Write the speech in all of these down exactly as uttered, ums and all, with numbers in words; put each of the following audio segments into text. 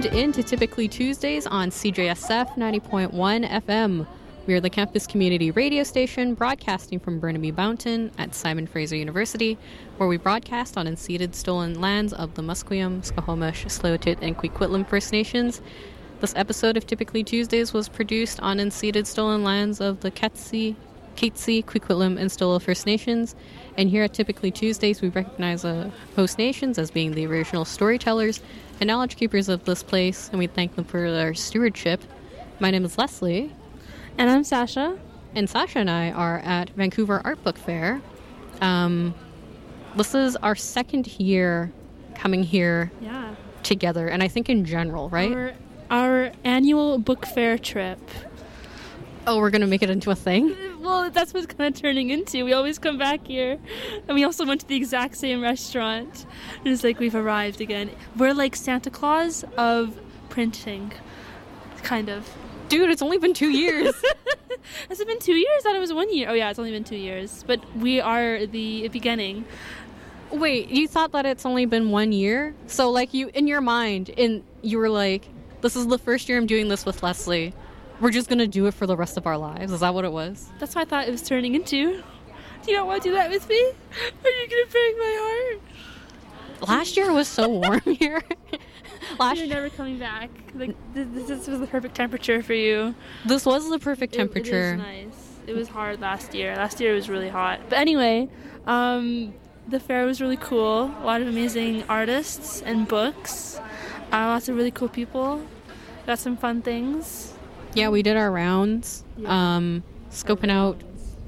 tuned in to Typically Tuesdays on C J S F ninety point one F M. We are the campus community radio station broadcasting from Burnaby Mountain at Simon Fraser University, where we broadcast on unceded stolen lands of the Musqueam, Squamish, Tsleil-Waututh, and Coquitlam First Nations. This episode of Typically Tuesdays was produced on unceded stolen lands of the Katzie, Katzie, Coquitlam, and Stolo First Nations. And here at Typically Tuesdays, we recognize uh, host nations as being the original storytellers and knowledge keepers of this place, and we thank them for their stewardship. My name is Leslie. And I'm Sasha. And Sasha and I are at Vancouver Art Book Fair. Um, this is our second year coming here yeah. together, and I think in general, right? Our, our annual book fair trip. Oh, we're going to make it into a thing? Well, that's what it's kind of turning into. We always come back here. And we also went to the exact same restaurant. And it's like we've arrived again. We're like Santa Claus of printing. Kind of. Dude, it's only been two years. Has it been two years? I thought it was one year. Oh, yeah, it's only been two years. But we are the beginning. Wait, you thought that it's only been one year? So, like, you, in your mind, in you were like, this is the first year I'm doing this with Leslie. We're just going to do it for the rest of our lives. Is that what it was? That's what I thought it was turning into. Do you not want to do that with me? Are you going to break my heart? Last year was so warm here. Last You're never coming back. Like this, this was the perfect temperature for you. This was the perfect temperature. It, it was nice. It was hard last year. Last year it was really hot. But anyway, um, the fair was really cool. A lot of amazing artists and books. Uh, lots of really cool people. Got some fun things. Yeah, we did our rounds. Yeah. Um, scoping out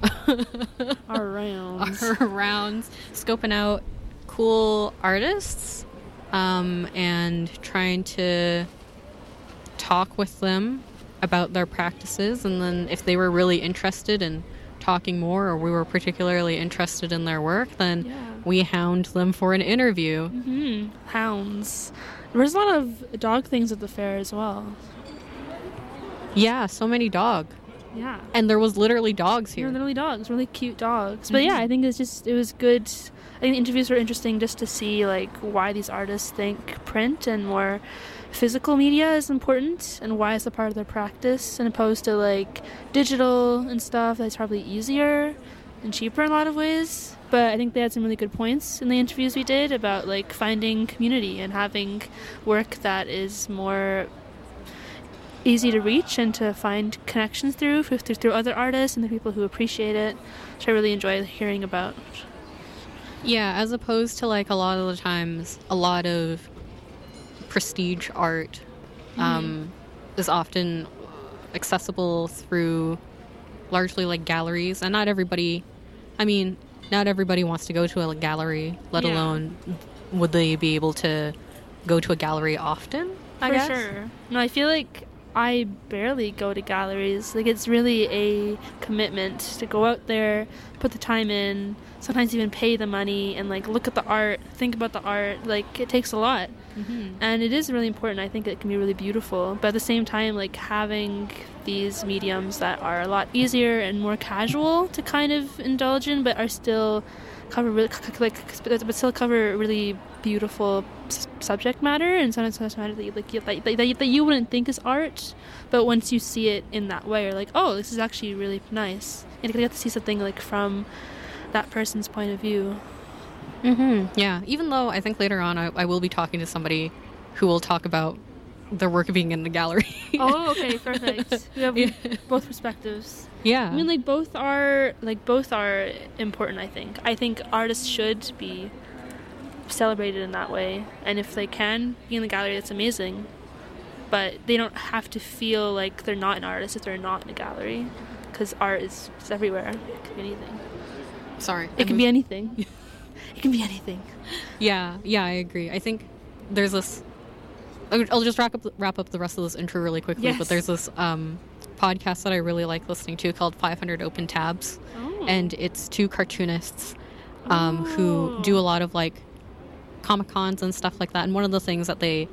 our rounds. Our rounds. Scoping out cool artists. Um, and trying to talk with them about their practices, and then if they were really interested in talking more, or we were particularly interested in their work, then yeah. we hound them for an interview. Mm-hmm. Hounds. There was a lot of dog things at the fair as well. Yeah, so many dog. Yeah. And there was literally dogs here. There were literally dogs, really cute dogs. Mm-hmm. But yeah, I think it's just, it was good. I think the interviews were interesting just to see like why these artists think print and more physical media is important and why it's a part of their practice, and opposed to like digital and stuff that's probably easier and cheaper in a lot of ways. But I think they had some really good points in the interviews we did about like finding community and having work that is more easy to reach and to find connections through through, through other artists and the people who appreciate it, which I really enjoy hearing about. Yeah, as opposed to like a lot of the times, a lot of prestige art um, mm. is often accessible through largely like galleries, and not everybody, I mean, not everybody wants to go to a gallery, let yeah. alone would they be able to go to a gallery often, I For guess? sure. No, I feel like I barely go to galleries. Like, it's really a commitment to go out there, put the time in, sometimes even pay the money, and like look at the art, think about the art. Like, it takes a lot. Mm-hmm. And it is really important. I think it can be really beautiful. But at the same time, like, having these mediums that are a lot easier and more casual to kind of indulge in, but are still cover really, like, but still cover really beautiful s- subject matter, and sometimes subject matter that you, like, you, that, that, that you wouldn't think is art, but once you see it in that way, you're like, oh, this is actually really nice, and you get to see something like from that person's point of view. Mm-hmm. Yeah, even though I think later on I, I will be talking to somebody who will talk about their work being in the gallery. Oh, okay, perfect. We have yeah. both perspectives. Yeah. I mean, like, both are, like, both are important, I think. I think artists should be celebrated in that way. And if they can be in the gallery, that's amazing. But they don't have to feel like they're not an artist if they're not in a gallery. Because art is just everywhere. It can be anything. Sorry. It can be anything. It can be anything. Yeah, yeah, I agree. I think there's this... I'll just wrap up wrap up the rest of this intro really quickly. Yes. But there's this um, podcast that I really like listening to called five hundred Open Tabs, oh. and it's two cartoonists um, oh. who do a lot of like Comic Cons and stuff like that. And one of the things that they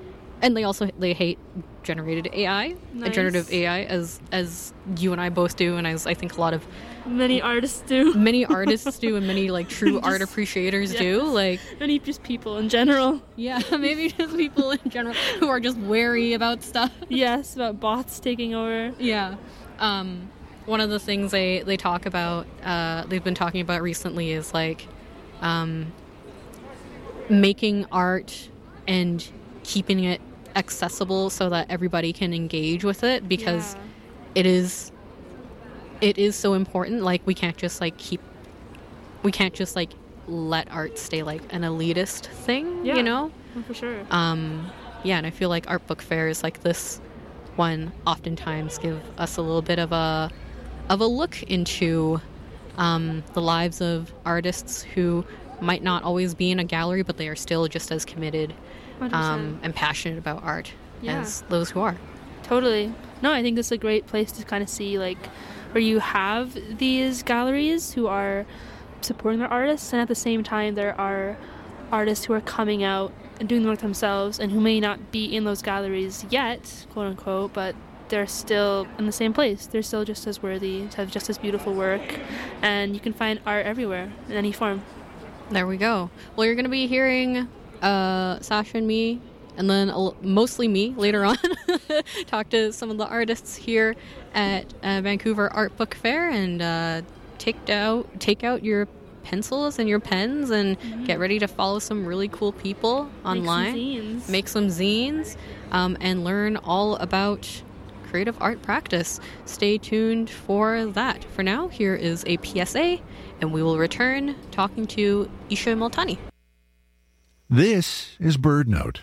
And they also they hate generated A I, Nice. generative A I, as as you and I both do, and as I think a lot of Many artists do. many artists do, and many like true art Just- appreciators yes. do. Like, Many just people in general. yeah, maybe just people in general who are just wary about stuff. Yes, about bots taking over. Yeah. Um, one of the things they, they talk about, uh, they've been talking about recently is like um, making art and keeping it accessible so that everybody can engage with it, because Yeah. it is it is so important. Like, we can't just like keep we can't just like let art stay like an elitist thing, Yeah. you know? Oh, for sure. Um, yeah, and I feel like art book fairs like this one oftentimes give us a little bit of a of a look into um, the lives of artists who might not always be in a gallery, but they are still just as committed one hundred percent. um, and passionate about art Yeah. as those who are. Totally. No, I think this is a great place to kind of see, like, where you have these galleries who are supporting their artists, and at the same time there are artists who are coming out and doing the work themselves and who may not be in those galleries yet, quote unquote, but they're still in the same place. They're still just as worthy, to have just as beautiful work, and you can find art everywhere in any form. There we go. Well, you're going to be hearing uh, Sasha and me, and then a l- mostly me later on, talk to some of the artists here at uh, Vancouver Art Book Fair, and uh, take out take out your pencils and your pens and get ready to follow some really cool people online. Make some zines. Make some zines, um, and learn all about creative art practice. Stay tuned for that. For now, here is a P S A, and we will return talking to Isha Multani. This is Bird Note.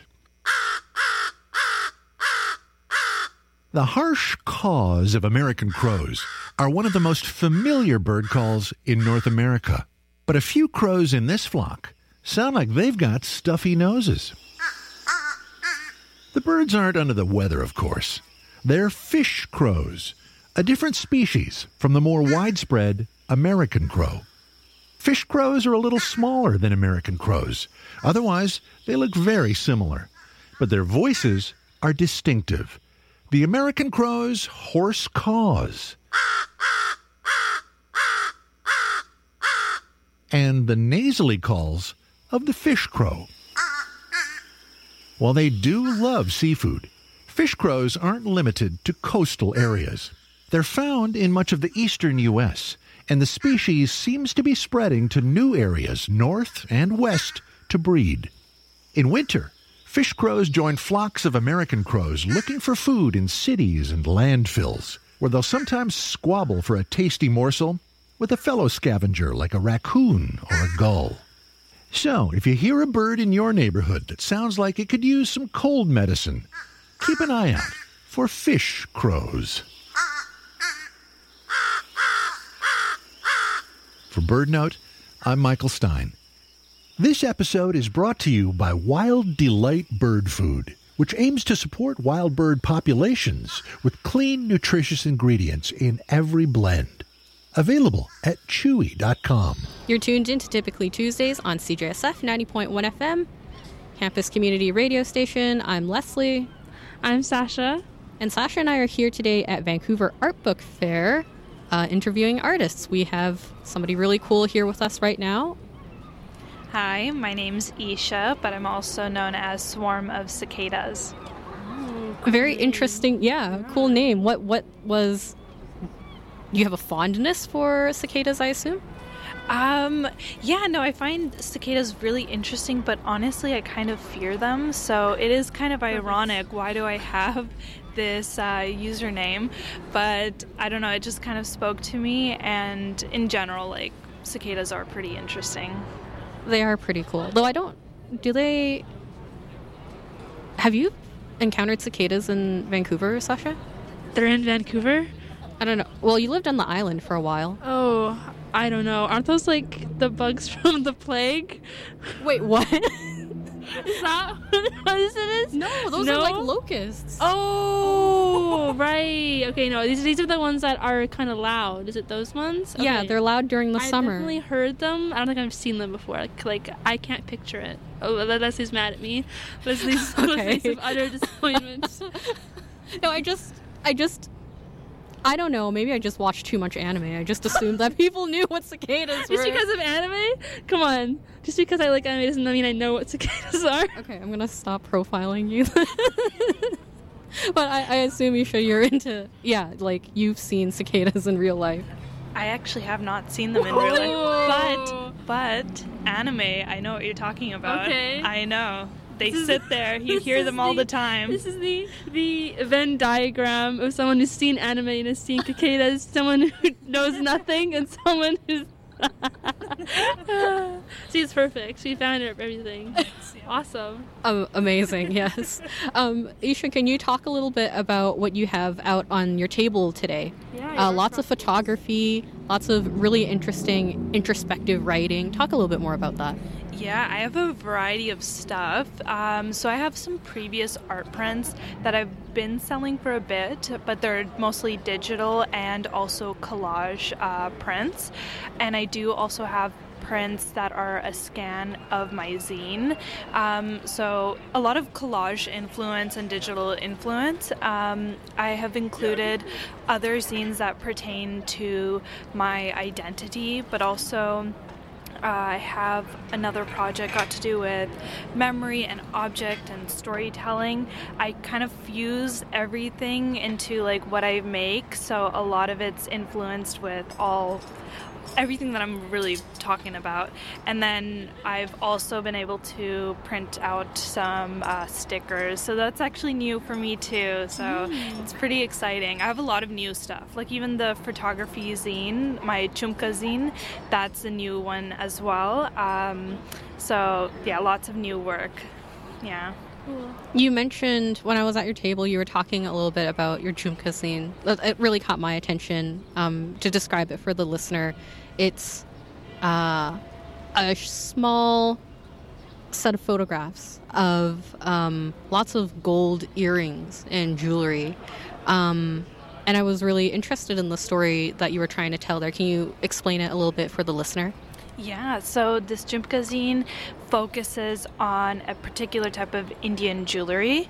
The harsh caws of American crows are one of the most familiar bird calls in North America. But a few crows in this flock sound like they've got stuffy noses. The birds aren't under the weather, of course. They're fish crows, a different species from the more widespread American crow. Fish crows are a little smaller than American crows. Otherwise, they look very similar. But their voices are distinctive. The American crow's hoarse caws, and the nasally calls of the fish crow. While they do love seafood, fish crows aren't limited to coastal areas. They're found in much of the eastern U S, and the species seems to be spreading to new areas north and west to breed. In winter, fish crows join flocks of American crows looking for food in cities and landfills, where they'll sometimes squabble for a tasty morsel with a fellow scavenger like a raccoon or a gull. So, if you hear a bird in your neighborhood that sounds like it could use some cold medicine, keep an eye out for fish crows. For Bird Note, I'm Michael Stein. This episode is brought to you by Wild Delight Bird Food, which aims to support wild bird populations with clean, nutritious ingredients in every blend. Available at chewy dot com. You're tuned in to Typically Tuesdays on C J S F ninety point one F M, campus community radio station. I'm Leslie. I'm Sasha. And Sasha and I are here today at Vancouver Art Book Fair, uh, interviewing artists. We have somebody really cool here with us right now. Hi, my name's Isha, but I'm also known as Swarm of Cicadas. Very interesting. Yeah, cool name. What what was... You have a fondness for cicadas, I assume? Um, yeah, no, I find cicadas really interesting, but honestly, I kind of fear them, so it is kind of ironic. Why do I have this uh, username? But I don't know, it just kind of spoke to me, and in general, like, cicadas are pretty interesting. They are pretty cool. Though I don't... Do they... Have you encountered cicadas in Vancouver, Sasha? They're in Vancouver? I don't know. Well, you lived on the island for a while. Oh, I don't know. Aren't those like the bugs from the plague? Wait, what? Is that what this is? No, those No? are like locusts. Oh, right. Okay, no, these these are the ones that are kind of loud. Is it those ones? Yeah, Okay. they're loud during the I've summer. definitely heard them. I don't think I've seen them before. Like, like I can't picture it. Oh, Leslie's mad at me. Leslie's Okay. face of utter disappointment. No, I just, I just, I don't know. Maybe I just watched too much anime. I just assumed that people knew what cicadas were. Just because of anime? Come on. Just because I like anime doesn't mean I know what cicadas are. Okay, I'm gonna stop profiling you. But I, I assume, Isha, you're into, yeah, like you've seen cicadas in real life. I actually have not seen them in real life, but but anime, I know what you're talking about. Okay. I know. They This is- sit there. You this hear is them all the the- time. This is the the Venn diagram of someone who's seen anime and has seen cicadas, someone who knows nothing, and someone who's. See, it's perfect. She found everything. Awesome. Um, amazing, yes. Um, Isha, can you talk a little bit about what you have out on your table today? Yeah. Uh, lots of photography, lots of really interesting introspective writing. Talk a little bit more about that. Yeah, I have a variety of stuff. Um, so I have some previous art prints that I've been selling for a bit, but they're mostly digital and also collage uh, prints. And I do also have prints that are a scan of my zine. Um, so a lot of collage influence and digital influence. Um, I have included other zines that pertain to my identity, but also Uh, I have another project got to do with memory and object and storytelling. I kind of fuse everything into like what I make, so a lot of it's influenced with all everything that I'm really talking about. And then I've also been able to print out some uh, stickers, so that's actually new for me too, so mm. It's pretty exciting. I have a lot of new stuff, like even the photography zine, my Chumka zine, that's a new one as well. Um, so yeah, lots of new work. Yeah. You mentioned when I was at your table, you were talking a little bit about your Jumka zine. It really caught my attention. Um, to describe it for the listener, it's uh, a small set of photographs of um, lots of gold earrings and jewelry. Um, and I was really interested in the story that you were trying to tell there. Can you explain it a little bit for the listener? Yeah, so this Jumka zine focuses on a particular type of Indian jewelry,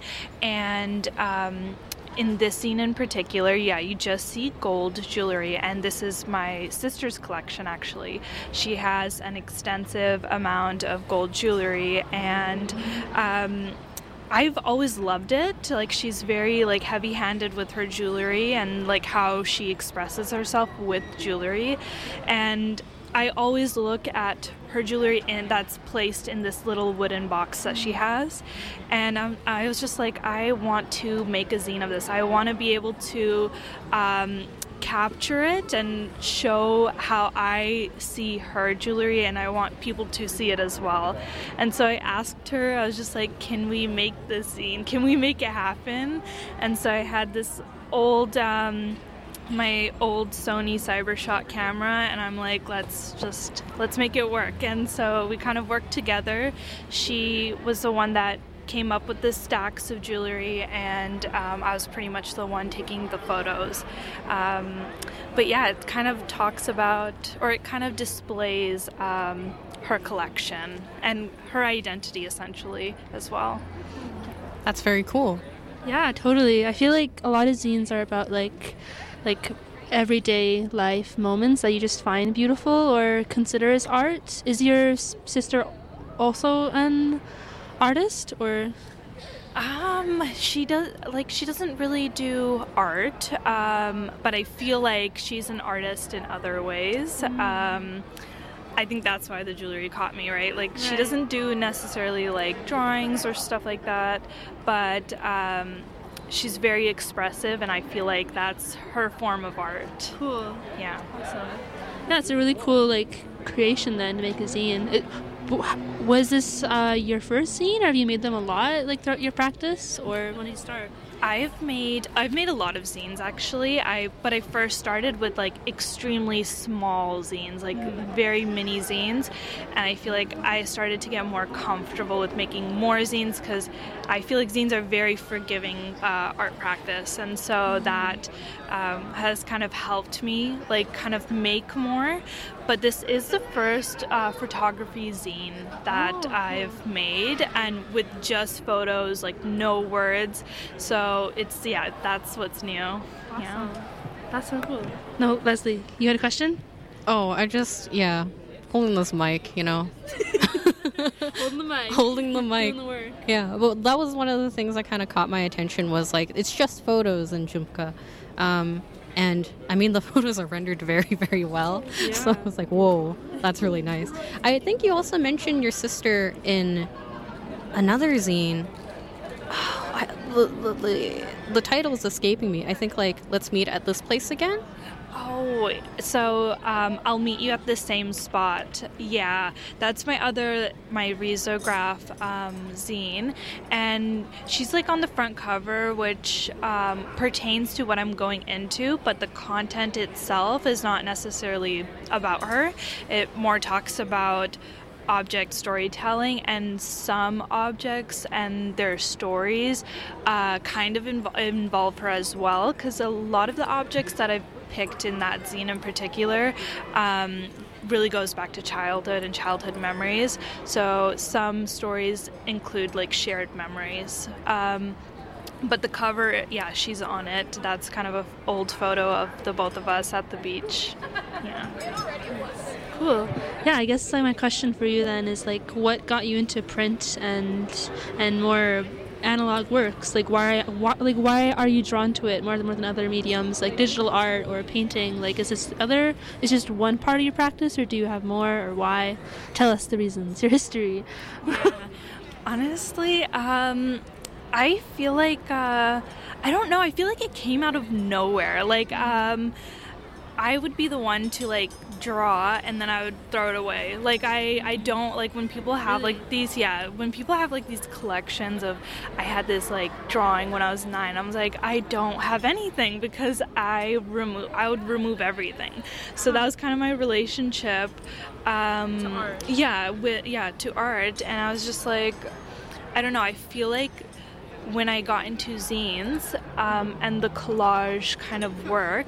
and um, in this zine in particular, yeah, you just see gold jewelry, and this is my sister's collection actually. She has an extensive amount of gold jewelry, and um, I've always loved it. Like, she's very like heavy-handed with her jewelry and like how she expresses herself with jewelry, and I always look at her jewelry and that's placed in this little wooden box that she has, and um, I was just like, I want to make a zine of this. I want to be able to um, capture it and show how I see her jewelry, and I want people to see it as well. And so I asked her, I was just like, can we make this zine? Can we make it happen? And so I had this old um, my old Sony Cybershot camera, and I'm like, let's just let's make it work. And so we kind of worked together. She was the one that came up with the stacks of jewelry, and um, I was pretty much the one taking the photos. Um, but yeah, it kind of talks about, or it kind of displays um, her collection and her identity essentially as well. That's very cool. Yeah, totally. I feel like a lot of zines are about like like everyday life moments that you just find beautiful or consider as art. Is your s- sister also an artist, or? Um, she does like she doesn't really do art, um, but I feel like she's an artist in other ways. Mm. Um, I think that's why the jewelry caught me, right? Like, right. She doesn't do necessarily like drawings or stuff like that, but um, she's very expressive, and I feel like that's her form of art. Cool. Yeah. Awesome. Yeah, it's a really cool like creation then to make a zine. It, was this uh, your first zine, or have you made them a lot like throughout your practice, or when did you start? I've made I've made a lot of zines actually. I but I first started with like extremely small zines, like very mini zines, and I feel like I started to get more comfortable with making more zines because I feel like zines are very forgiving uh, art practice, and so that um, has kind of helped me like kind of make more. But this is the first uh, photography zine that oh, I've made, and with just photos, like no words. So it's, yeah, that's what's new. Awesome. Yeah. That's so cool. No, Leslie, you had a question? Oh, I just, yeah, holding this mic, you know. Holding the mic. Holding the mic. Doing the work. Yeah, well, that was one of the things that kind of caught my attention was, like, it's just photos in Joomla. Um, and, I mean, the photos are rendered very, very well. Yeah. So I was like, whoa, that's really nice. I think you also mentioned your sister in another zine. Oh, I, the, the, the, the title is escaping me. I think, like, Let's Meet at This Place Again? Oh, so um, I'll meet you at the same spot. Yeah, that's my other, my risograph um, zine. And she's like on the front cover, which um, pertains to what I'm going into, but the content itself is not necessarily about her. It more talks about object storytelling, and some objects and their stories uh, kind of inv- involve her as well, because a lot of the objects that I've picked in that zine in particular um, really goes back to childhood and childhood memories. So some stories include like shared memories. Um, but the cover, yeah, she's on it. That's kind of an old photo of the both of us at the beach. Yeah. Cool. Yeah, I guess like my question for you then is like, what got you into print and and more analog works? Like why, why like why are you drawn to it more than more than other mediums like digital art or painting? Like is this other is just one part of your practice, or do you have more, or why? Tell us the reasons, your history. Yeah. Honestly, um I feel like uh I don't know, I feel like it came out of nowhere. Like um I would be the one to like draw and then I would throw it away. Like I, I don't like when people have like these yeah when people have like these collections of I had this like drawing when I was nine. I was like, I don't have anything because I remove I would remove everything. So that was kind of my relationship um, to art. Yeah, with yeah to art, and I was just like, I don't know. I feel like when I got into zines um, and the collage kind of work,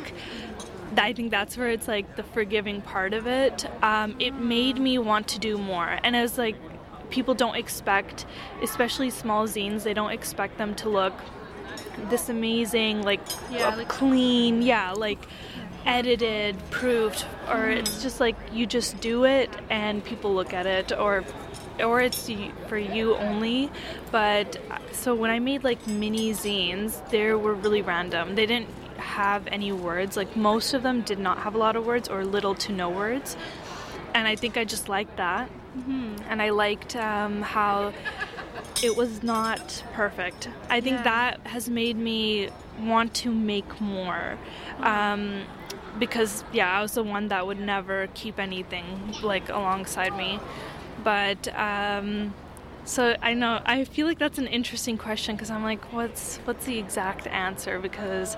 I think that's where it's like the forgiving part of it. Um, it made me want to do more. And it was like, people don't expect, especially small zines, they don't expect them to look this amazing, like, yeah, uh, like clean, yeah, like edited, proofed, or mm. it's just like you just do it and people look at it, or or it's for you only. But so when I made like mini zines, they were really random. They didn't have any words. Like most of them did not have a lot of words or little to no words, and I think I just liked that. Mm-hmm. And I liked um, how it was not perfect. I think yeah. that has made me want to make more, um, because yeah I was the one that would never keep anything like alongside me. But um, so I know I feel like that's an interesting question, because I'm like, what's what's the exact answer? Because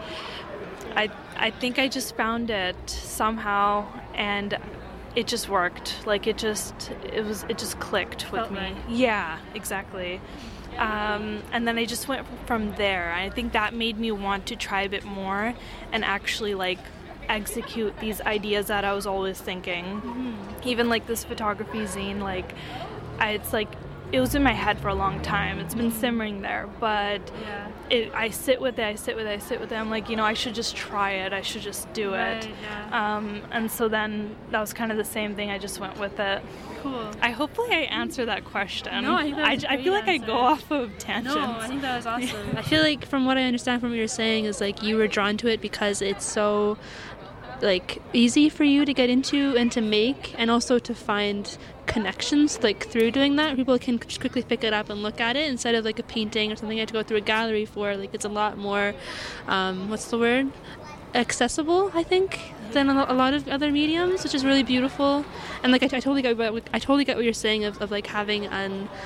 I I think I just found it somehow, and it just worked. Like it just it was it just clicked with Felt me. Right. Yeah, exactly. Um, and then I just went from there. I think that made me want to try a bit more and actually like execute these ideas that I was always thinking. Mm-hmm. Even like this photography zine, like I, it's like it was in my head for a long time. It's been simmering there, but yeah. it, I sit with it, I sit with it, I sit with it. I'm like, you know, I should just try it. I should just do right, it. Yeah. Um, and so then that was kind of the same thing. I just went with it. Cool. I hopefully I answer that question. No, I think that was a I, I feel great like answer. I go off of tangents. No, I think that was awesome. I feel like from what I understand from what you're saying is like you were drawn to it because it's so like easy for you to get into and to make, and also to find connections like through doing that. People can just quickly pick it up and look at it instead of like a painting or something you have to go through a gallery for. Like it's a lot more um, what's the word accessible, I think, than a lot of other mediums, which is really beautiful. And like I, I totally get what I totally get what you're saying of, of like having an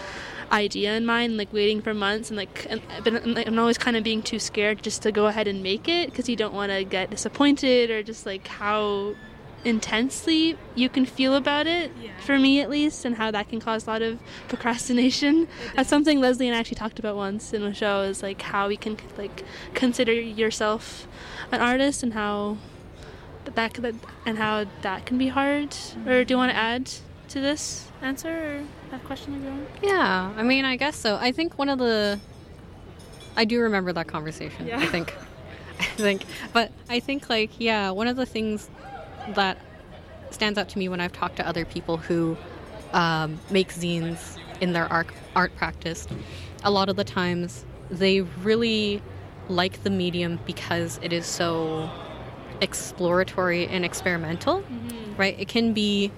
idea in mind, like waiting for months, and like, and, but I'm always kind of being too scared just to go ahead and make it, because you don't want to get disappointed, or just like how intensely you can feel about it, yeah. for me at least, and how that can cause a lot of procrastination. That's something Leslie and I actually talked about once in a show, is like how we can like consider yourself an artist, and how that, that and how that can be hard. Mm-hmm. Or do you want to add to this answer, or have a question of your own? Yeah, I mean, I guess so. I think one of the I do remember that conversation. Yeah. I think I think but I think like yeah, one of the things that stands out to me when I've talked to other people who um, make zines in their art, art practice, a lot of the times they really like the medium because it is so exploratory and experimental, mm-hmm. right? It can be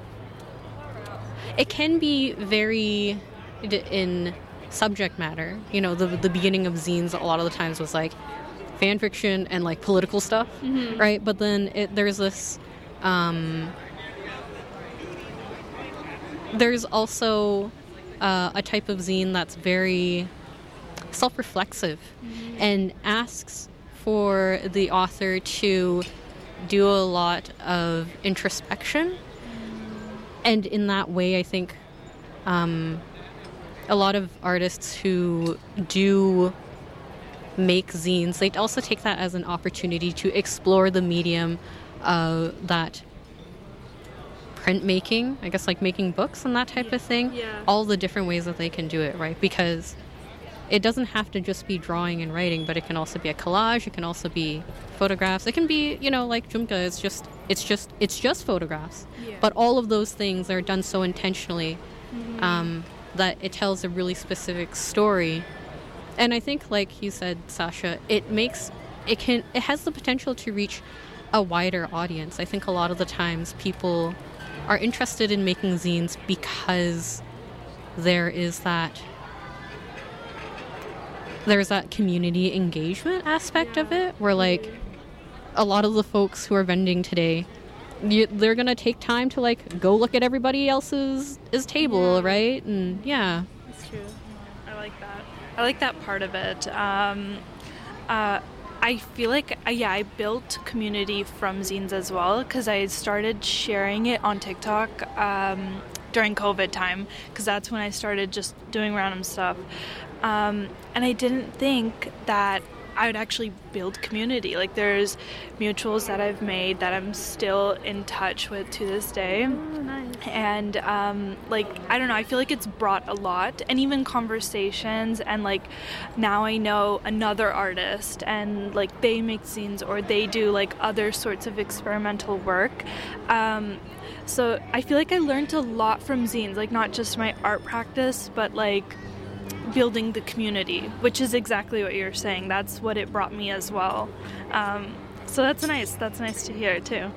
it can be very in subject matter. You know, the the beginning of zines a lot of the times was like fan fiction and like political stuff, mm-hmm. right? But then it, there's this, um, there's also uh, a type of zine that's very self-reflexive, mm-hmm. and asks for the author to do a lot of introspection. Mm-hmm. And in that way, I think um, a lot of artists who do make zines, they also take that as an opportunity to explore the medium uh, that printmaking, I guess, like making books and that type yeah. of thing, yeah. all the different ways that they can do it, right? Because it doesn't have to just be drawing and writing, but it can also be a collage, it can also be photographs, it can be, you know, like Jhumka, it's just it's just it's just photographs, yeah. but all of those things are done so intentionally, mm-hmm. um, that it tells a really specific story. And I think, like you said, Sasha, it makes it can it has the potential to reach a wider audience. I think a lot of the times people are interested in making zines because there is that there's that community engagement aspect yeah. of it, where like a lot of the folks who are vending today, you, they're gonna take time to like go look at everybody else's his table, yeah. right? And yeah, that's true. I like that. I like that part of it. Um, uh, I feel like, uh, yeah, I built community from zines as well, because I started sharing it on TikTok um, during COVID time, because that's when I started just doing random stuff. Um, and I didn't think that I would actually build community. Like, there's mutuals that I've made that I'm still in touch with to this day. Oh, nice. And, um, like, I don't know, I feel like it's brought a lot, and even conversations, and, like, now I know another artist, and, like, they make zines, or they do, like, other sorts of experimental work. Um, so I feel like I learned a lot from zines, like, not just my art practice, but, like, building the community, which is exactly what you're saying. That's what it brought me as well. Um, so that's nice. That's nice to hear too.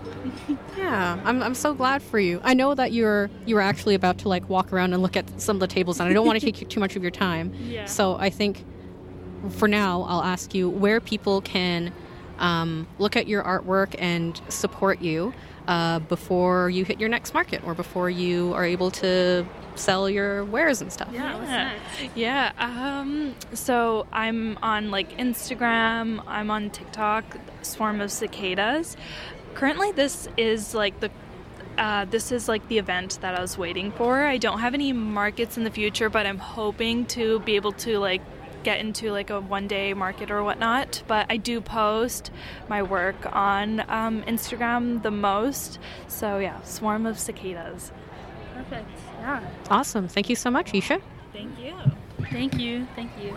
Yeah, I'm I'm so glad for you. I know that you're you were actually about to like walk around and look at some of the tables, and I don't want to take too much of your time. Yeah. So I think for now I'll ask you where people can um, look at your artwork and support you uh, before you hit your next market, or before you are able to sell your wares and stuff. Yeah, what's yeah. next? Yeah. Um, so I'm on like Instagram. I'm on TikTok. Swarm of Cicadas. Currently, this is like the uh, this is like the event that I was waiting for. I don't have any markets in the future, but I'm hoping to be able to like get into like a one-day market or whatnot. But I do post my work on um, Instagram the most. So yeah, Swarm of Cicadas. Perfect. Yeah. Awesome. Thank you so much, Isha. Thank you. Thank you. Thank you.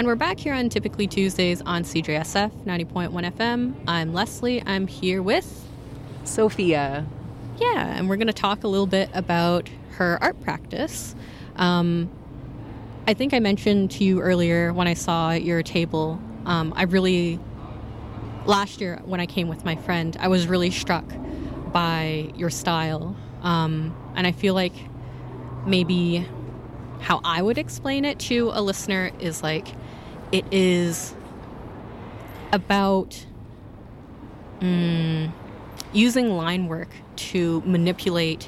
And we're back here on Typically Tuesdays on C J S F ninety point one F M. I'm Leslie. I'm here with Sophia. Yeah, and we're going to talk a little bit about her art practice. Um, I think I mentioned to you earlier when I saw your table, um, I really, last year when I came with my friend, I was really struck by your style. Um, and I feel like maybe how I would explain it to a listener is like, it is about mm, using line work to manipulate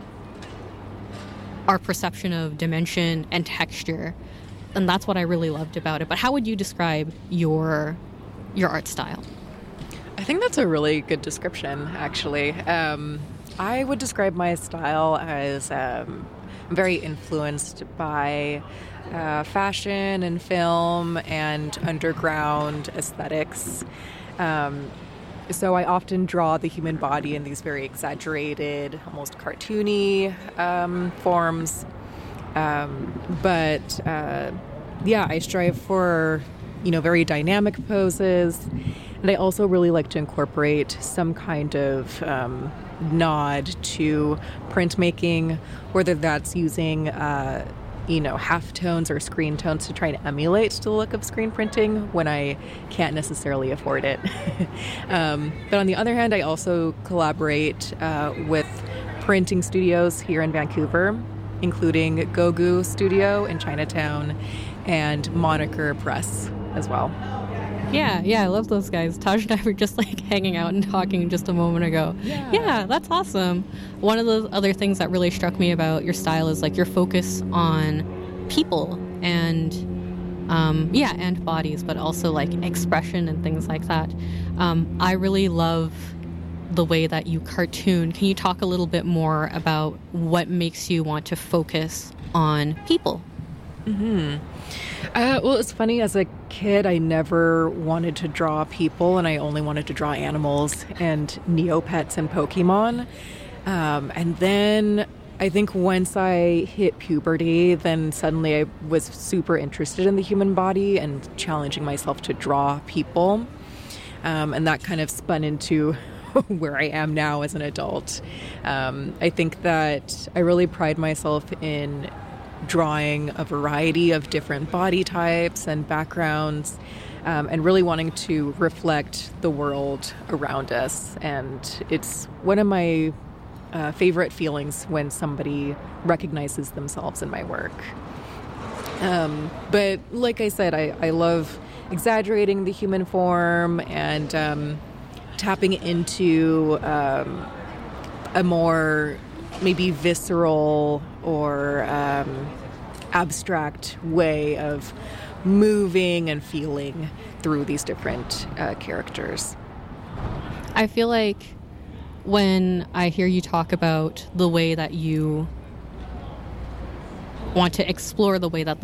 our perception of dimension and texture. And that's what I really loved about it. But how would you describe your your art style? I think that's a really good description, actually. Um, I would describe my style as um, very influenced by uh, fashion and film and underground aesthetics. Um, so I often draw the human body in these very exaggerated, almost cartoony um, forms. Um, but uh, yeah, I strive for, you know, very dynamic poses. And I also really like to incorporate some kind of um, nod to printmaking, whether that's using, uh, you know, halftones or screen tones to try to emulate the look of screen printing when I can't necessarily afford it. um, but on the other hand, I also collaborate uh, with printing studios here in Vancouver, including Gogu Studio in Chinatown and Moniker Press as well. Yeah, yeah, I love those guys. Taj and I were just like hanging out and talking just a moment ago. Yeah. Yeah, that's awesome. One of the other things that really struck me about your style is like your focus on people and, um, yeah, and bodies, but also like expression and things like that. Um, I really love the way that you cartoon. Can you talk a little bit more about what makes you want to focus on people? Mm-hmm. Uh, well, it's funny. As a kid, I never wanted to draw people, and I only wanted to draw animals and Neopets and Pokemon. Um, and then I think once I hit puberty, then suddenly I was super interested in the human body and challenging myself to draw people. Um, and that kind of spun into where I am now as an adult. Um, I think that I really pride myself in drawing a variety of different body types and backgrounds, um, and really wanting to reflect the world around us. And it's one of my uh, favorite feelings when somebody recognizes themselves in my work. Um, but like I said, I, I love exaggerating the human form and um, tapping into um, a more maybe visceral or um, abstract way of moving and feeling through these different uh, characters. I feel like when I hear you talk about the way that you want to explore the way that the